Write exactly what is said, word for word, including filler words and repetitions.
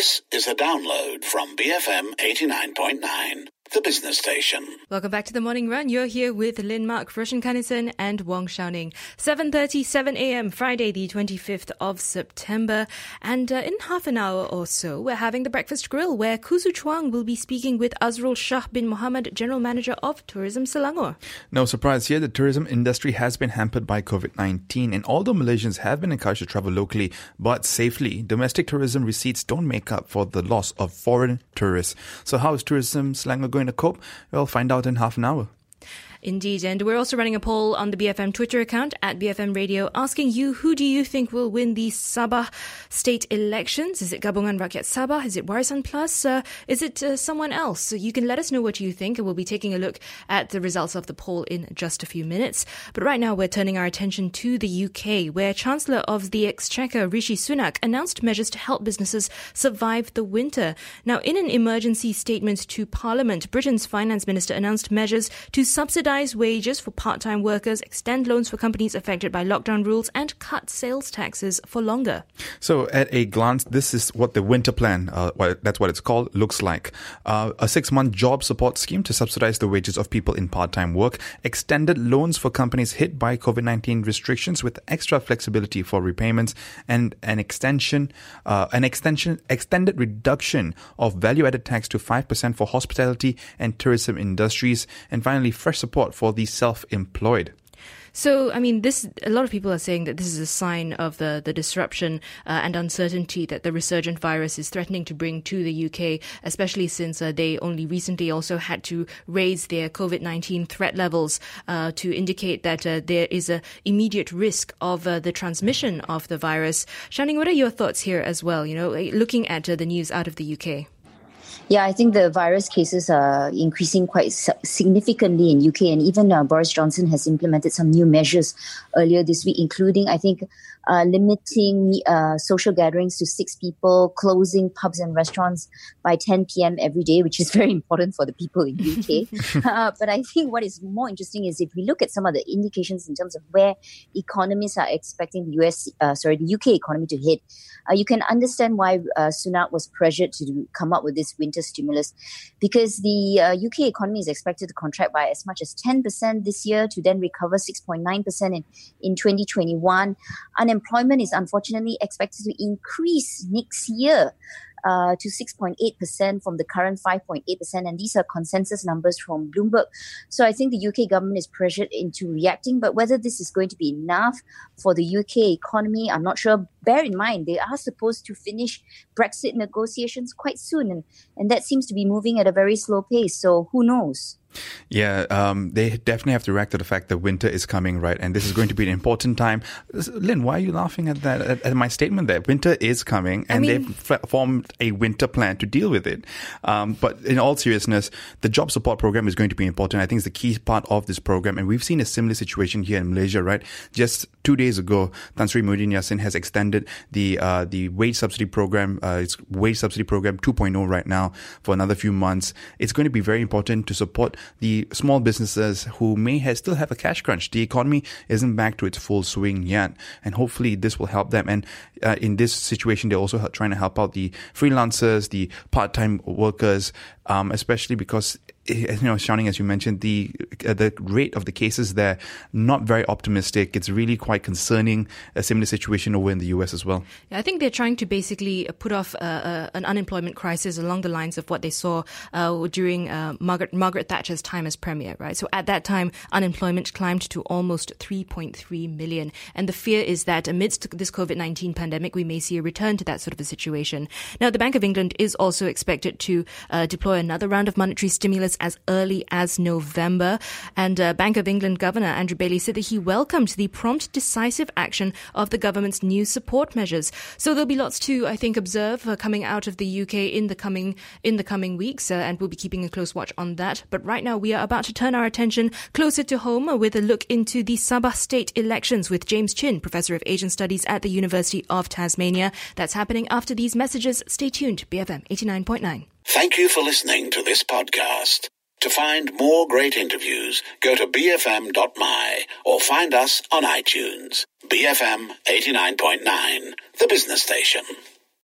This is a download from B F M eighty-nine point nine, the business station. Welcome back to the Morning Run. You're here with Lynn Mark, Roshan Kanison and Wong Xiaoning. seven thirty-seven a.m. Friday, the twenty-fifth of September. And uh, in half an hour or so, we're having the Breakfast Grill, where Kuzu Chuang will be speaking with Azrul Shah bin Mohammed, General Manager of Tourism Selangor. No surprise here, the tourism industry has been hampered by COVID nineteen. And although Malaysians have been encouraged to travel locally, but safely, domestic tourism receipts don't make up for the loss of foreign tourists. So how is Tourism Selangor going to cope? We'll find out in half an hour. Indeed, and we're also running a poll on the B F M Twitter account at B F M Radio, asking you, who do you think will win the Sabah state elections? Is it Gabungan Rakyat Sabah? Is it Warisan Plus? Uh, is it uh, someone else? So you can let us know what you think, and we'll be taking a look at the results of the poll in just a few minutes. But right now, we're turning our attention to the U K, where Chancellor of the Exchequer, Rishi Sunak, announced measures to help businesses survive the winter. Now, in an emergency statement to Parliament, Britain's Finance Minister announced measures to subsidise wages for part-time workers, extend loans for companies affected by lockdown rules, and cut sales taxes for longer. So at a glance, this is what the winter plan, uh, well, that's what it's called, looks like. Uh, a six-month job support scheme to subsidize the wages of people in part-time work, extended loans for companies hit by COVID nineteen restrictions with extra flexibility for repayments, and an extension, uh, an extension, extended reduction of value-added tax to five percent for hospitality and tourism industries, and finally, fresh support for the self-employed. So, I mean, this a lot of people are saying that this is a sign of the, the disruption uh, and uncertainty that the resurgent virus is threatening to bring to the U K, especially since uh, they only recently also had to raise their COVID nineteen threat levels uh, to indicate that uh, there is an immediate risk of uh, the transmission of the virus. Xiaoning, what are your thoughts here as well, you know, looking at uh, the news out of the U K? Yeah, I think the virus cases are increasing quite significantly in U K, and even uh, Boris Johnson has implemented some new measures earlier this week, including, I think, uh, limiting uh, social gatherings to six people, closing pubs and restaurants by ten p.m. every day, which is very important for the people in U K. uh, but I think what is more interesting is if we look at some of the indications in terms of where economists are expecting the U S, uh, sorry, the U K economy to hit, uh, you can understand why uh, Sunak was pressured to do, come up with this winter stimulus, because the uh, U K economy is expected to contract by as much as ten percent this year to then recover six point nine percent in, in twenty twenty-one. Unemployment is unfortunately expected to increase next year Uh, to six point eight percent from the current five point eight percent, and these are consensus numbers from Bloomberg. So I think the U K government is pressured into reacting, but whether this is going to be enough for the U K economy, I'm not sure. Bear in mind, they are supposed to finish Brexit negotiations quite soon, and, and that seems to be moving at a very slow pace, so who knows? Yeah, um, they definitely have to react to the fact that winter is coming, right? And this is going to be an important time. Lynn, why are you laughing at that, at, at my statement there? Winter is coming, and I mean, they've f- formed a winter plan to deal with it. Um, but in all seriousness, the job support program is going to be important. I think it's the key part of this program. And we've seen a similar situation here in Malaysia, right? Just two days ago, Tan Sri Muhyiddin Yassin has extended the uh, the wage subsidy program. Uh, it's wage subsidy program two point oh right now for another few months. It's going to be very important to support the small businesses who may have, still have a cash crunch. The economy isn't back to its full swing yet, and hopefully this will help them. And uh, in this situation, they're also trying to help out the freelancers, the part-time workers, um, especially because, you know, Xiaoning, as you mentioned, the uh, the rate of the cases there, not very optimistic. It's really quite concerning. A similar situation over in the U S as well. Yeah, I think they're trying to basically put off uh, uh, an unemployment crisis along the lines of what they saw uh, during uh, Margaret Margaret Thatcher's time as premier, right? So at that time, unemployment climbed to almost three point three million. And the fear is that amidst this COVID nineteen pandemic, we may see a return to that sort of a situation. Now, the Bank of England is also expected to uh, deploy another round of monetary stimulus as early as November. And uh, Bank of England Governor Andrew Bailey said that he welcomed the prompt, decisive action of the government's new support measures. So there'll be lots to, I think, observe uh, coming out of the U K in the coming in the coming weeks, uh, and we'll be keeping a close watch on that. But right now, we are about to turn our attention closer to home uh, with a look into the Sabah state elections with James Chin, Professor of Asian Studies at the University of Tasmania. That's happening after these messages. Stay tuned. B F M eighty-nine point nine. Thank you for listening to this podcast. To find more great interviews, go to b f m dot m y or find us on iTunes. B F M eighty-nine point nine, the business station.